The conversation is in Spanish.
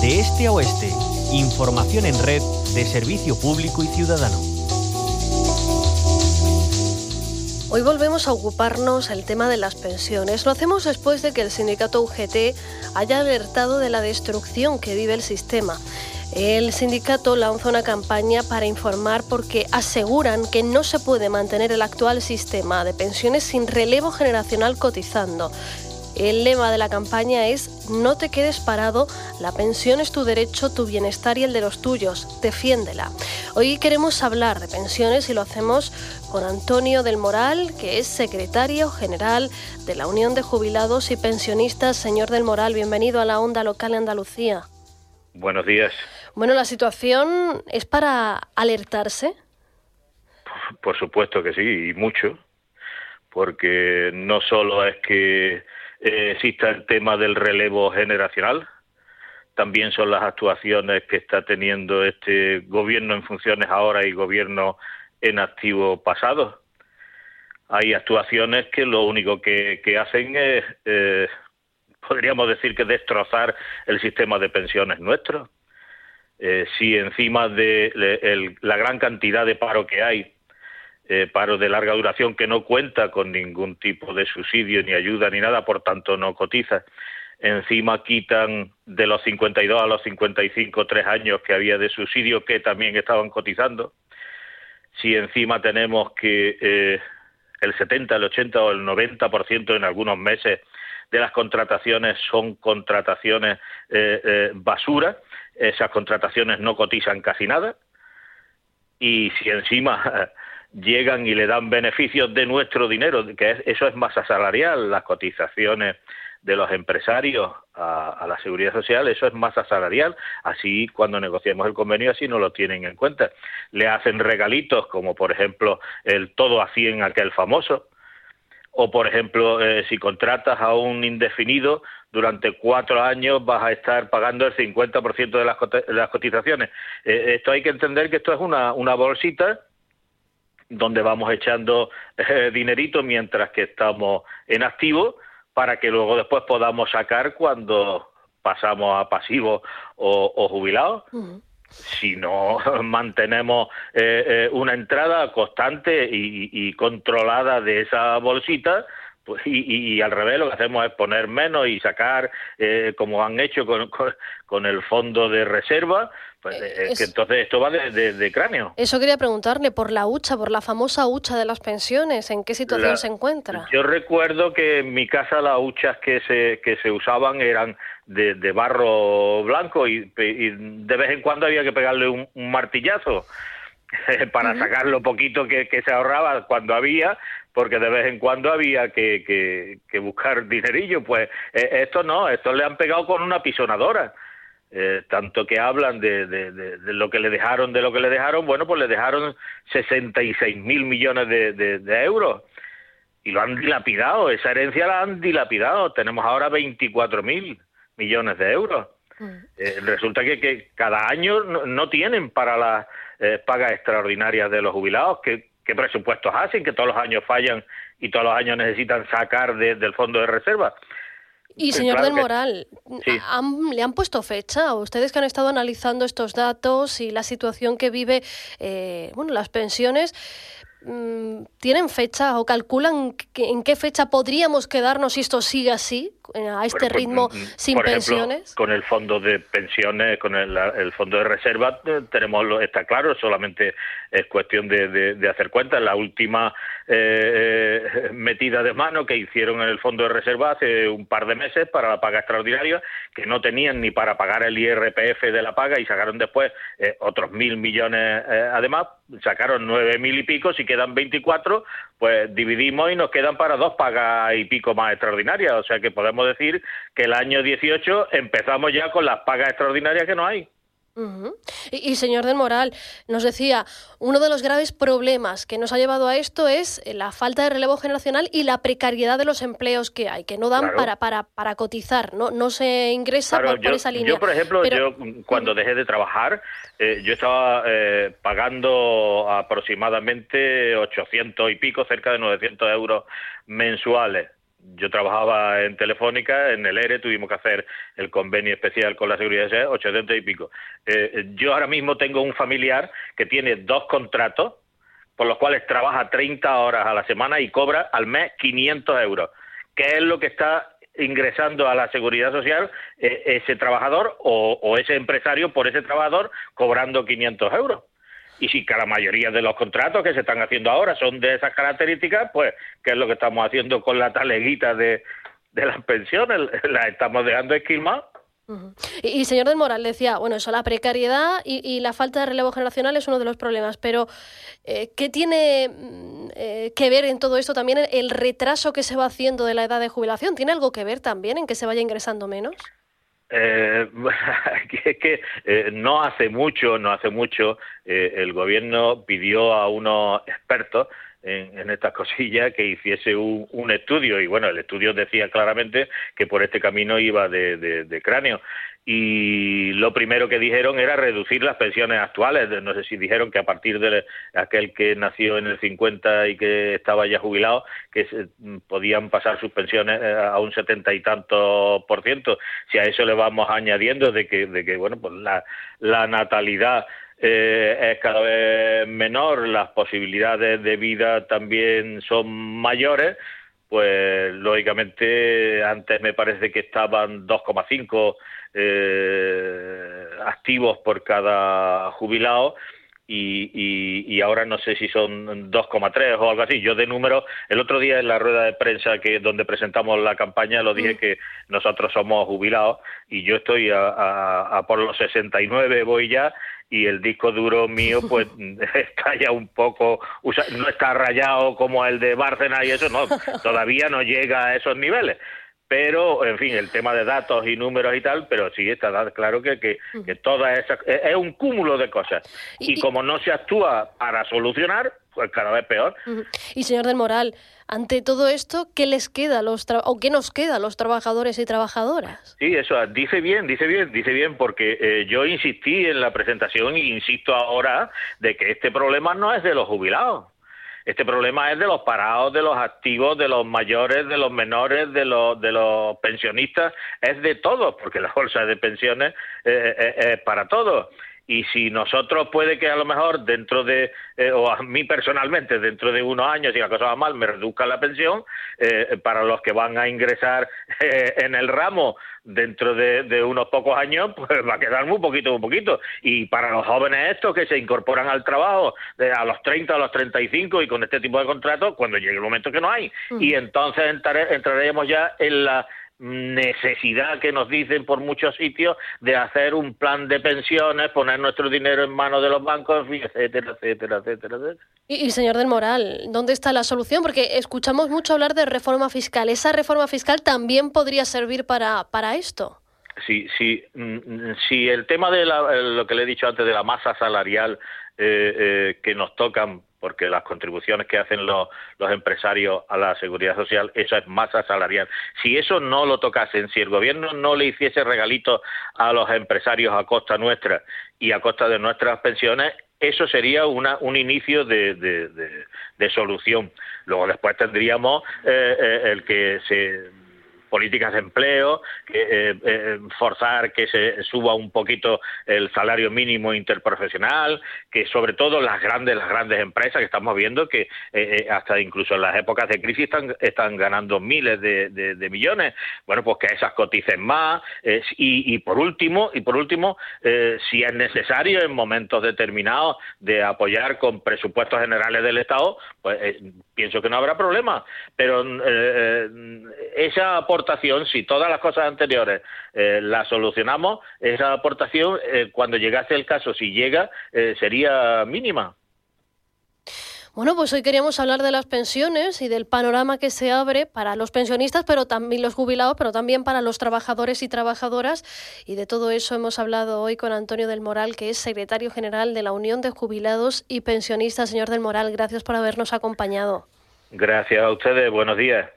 De este a oeste, información en red de servicio público y ciudadano. Hoy volvemos a ocuparnos el tema de las pensiones. Lo hacemos después de que el sindicato UGT haya alertado de la destrucción que vive el sistema. El sindicato lanza una campaña para informar porque aseguran que no se puede mantener el actual sistema de pensiones sin relevo generacional cotizando. El lema de la campaña es "No te quedes parado, la pensión es tu derecho, tu bienestar y el de los tuyos, defiéndela". Hoy queremos hablar de pensiones y lo hacemos con Antonio del Moral, que es secretario general de la Unión de Jubilados y Pensionistas. Señor del Moral, bienvenido a la Onda Local de Andalucía. Buenos días. Bueno, ¿la situación es para alertarse? Por supuesto que sí, y mucho, porque no solo es que exista el tema del relevo generacional, también son las actuaciones que está teniendo este gobierno en funciones ahora y gobierno en activo pasado. Hay actuaciones que lo único que hacen es, podríamos decir que destrozar el sistema de pensiones nuestro. Si encima de la gran cantidad de paro que hay, paro de larga duración que no cuenta con ningún tipo de subsidio ni ayuda ni nada, por tanto no cotiza, encima quitan de los 52 a los 55 3 años que había de subsidio que también estaban cotizando. Si encima tenemos que el 70, el 80 o el 90% en algunos meses de las contrataciones son contrataciones basura, esas contrataciones no cotizan casi nada, y si encima llegan y le dan beneficios de nuestro dinero, que eso es masa salarial, las cotizaciones de los empresarios a la seguridad social, eso es masa salarial, así cuando negociemos el convenio así no lo tienen en cuenta. Le hacen regalitos como por ejemplo el todo a 100 aquel famoso, o por ejemplo si contratas a un indefinido durante 4 años vas a estar pagando el 50% de las cotizaciones. Esto hay que entender que esto es una bolsita donde vamos echando dinerito mientras que estamos en activo, para que luego después podamos sacar cuando pasamos a pasivo o jubilados. Si no mantenemos una entrada constante y controlada de esa bolsita, pues y al revés lo que hacemos es poner menos y sacar, como han hecho con el fondo de reserva, pues que entonces esto va de cráneo. Eso quería preguntarle, por la hucha, por la famosa hucha de las pensiones, ¿en qué situación se encuentra? Yo recuerdo que en mi casa las huchas que se usaban eran de barro blanco y de vez en cuando había que pegarle un martillazo para sacar lo poquito que se ahorraba cuando había, porque de vez en cuando había que buscar dinerillo. Pues esto no, esto le han pegado con una pisonadora. Tanto que hablan de lo que le dejaron, bueno, pues le dejaron 66.000 millones de euros y lo han dilapidado, esa herencia la han dilapidado. Tenemos ahora 24.000 millones de euros. Resulta que cada año no tienen para las pagas extraordinarias de los jubilados. ¿Qué presupuestos hacen? Que todos los años fallan y todos los años necesitan sacar del fondo de reserva. Y señor del Moral, sí. ¿Le han puesto fecha? Ustedes que han estado analizando estos datos y la situación que vive, las pensiones, ¿tienen fecha o calculan en qué fecha podríamos quedarnos si esto sigue así, a este ritmo, sin pensiones? Ejemplo, con el fondo de pensiones, con el fondo de reserva, está claro, solamente es cuestión de hacer cuentas. La última metida de mano que hicieron en el fondo de reserva hace un par de meses para la paga extraordinaria, que no tenían ni para pagar el IRPF de la paga, y sacaron después otros 1.000 millones además, sacaron 9.000 y pico. Si quedan 24, pues dividimos y nos quedan para 2 pagas y pico más extraordinarias. O sea que podemos decir que el año 18 empezamos ya con las pagas extraordinarias que no hay. Y señor del Moral, nos decía, uno de los graves problemas que nos ha llevado a esto es la falta de relevo generacional y la precariedad de los empleos que hay, que no dan para cotizar, no se ingresa por esa línea. Yo, por ejemplo, cuando dejé de trabajar, yo estaba pagando aproximadamente 800 y pico, cerca de 900 euros mensuales. yo trabajaba en Telefónica, en el ERE tuvimos que hacer el convenio especial con la Seguridad Social, 800 y pico. Yo ahora mismo tengo un familiar que tiene 2 contratos, por los cuales trabaja 30 horas a la semana y cobra al mes 500 euros, que es lo que está ingresando a la Seguridad Social ese trabajador o ese empresario por ese trabajador cobrando 500 euros. Y si que la mayoría de los contratos que se están haciendo ahora son de esas características, pues, ¿qué es lo que estamos haciendo con la taleguita de las pensiones? Las estamos dejando esquilmadas. Uh-huh. Y señor del Moral, decía, bueno, eso, la precariedad y la falta de relevo generacional es uno de los problemas, pero ¿qué tiene que ver en todo esto también el retraso que se va haciendo de la edad de jubilación? ¿Tiene algo que ver también en que se vaya ingresando menos? Es que no hace mucho el gobierno pidió a unos expertos en estas cosillas que hiciese un estudio, y bueno, el estudio decía claramente que por este camino iba de cráneo, y lo primero que dijeron era reducir las pensiones actuales. No sé si dijeron que a partir de aquel que nació en el 50 y que estaba ya jubilado, que podían pasar sus pensiones a un 70 y tantos %. Si a eso le vamos añadiendo de que bueno, pues la natalidad es cada vez menor, las posibilidades de vida también son mayores, pues lógicamente antes me parece que estaban 2,5 activos por cada jubilado, y ahora no sé si son 2,3 o algo así. Yo de números, el otro día en la rueda de prensa donde presentamos la campaña lo dije que nosotros somos jubilados, y yo estoy a por los 69 voy ya, y el disco duro mío pues está ya un poco, no está rayado como el de Bárcena y eso, no, todavía no llega a esos niveles. Pero, en fin, el tema de datos y números y tal, pero sí está claro que toda esa es un cúmulo de cosas. Y como no se actúa para solucionar, pues cada vez peor. Y señor del Moral, ante todo esto, ¿qué les queda o qué nos queda a los trabajadores y trabajadoras? Sí, eso, dice bien, porque yo insistí en la presentación y insisto ahora de que este problema no es de los jubilados. Este problema es de los parados, de los activos, de los mayores, de los menores, de los pensionistas, es de todos, porque la bolsa de pensiones es para todos. Y si nosotros puede que a lo mejor dentro de, o a mí personalmente, dentro de unos años, si la cosa va mal, me reduzca la pensión, para los que van a ingresar en el ramo dentro de unos pocos años, pues va a quedar muy poquito. Y para los jóvenes estos que se incorporan al trabajo a los 30, a los 35 y con este tipo de contratos, cuando llegue el momento que no hay. Y entonces entraremos ya en la necesidad que nos dicen por muchos sitios de hacer un plan de pensiones, poner nuestro dinero en manos de los bancos, etcétera. Y señor del Moral, ¿dónde está la solución? Porque escuchamos mucho hablar de reforma fiscal. ¿Esa reforma fiscal también podría servir para esto? Sí, el tema de lo que le he dicho antes de la masa salarial que nos tocan, porque las contribuciones que hacen los empresarios a la Seguridad Social, eso es masa salarial. Si eso no lo tocasen, si el gobierno no le hiciese regalitos a los empresarios a costa nuestra y a costa de nuestras pensiones, eso sería un inicio de solución. Luego después tendríamos el que políticas de empleo, forzar que se suba un poquito el salario mínimo interprofesional, que sobre todo las grandes empresas que estamos viendo que hasta incluso en las épocas de crisis están ganando miles de millones, bueno, pues que esas coticen más, y por último, si es necesario en momentos determinados de apoyar con presupuestos generales del Estado, pues pienso que no habrá problema, pero esa aportación, si todas las cosas anteriores las solucionamos, esa aportación, cuando llegase el caso, si llega, sería mínima. Bueno, pues hoy queríamos hablar de las pensiones y del panorama que se abre para los pensionistas, pero también los jubilados, pero también para los trabajadores y trabajadoras. Y de todo eso hemos hablado hoy con Antonio del Moral, que es secretario general de la Unión de Jubilados y Pensionistas. Señor del Moral, gracias por habernos acompañado. Gracias a ustedes, buenos días.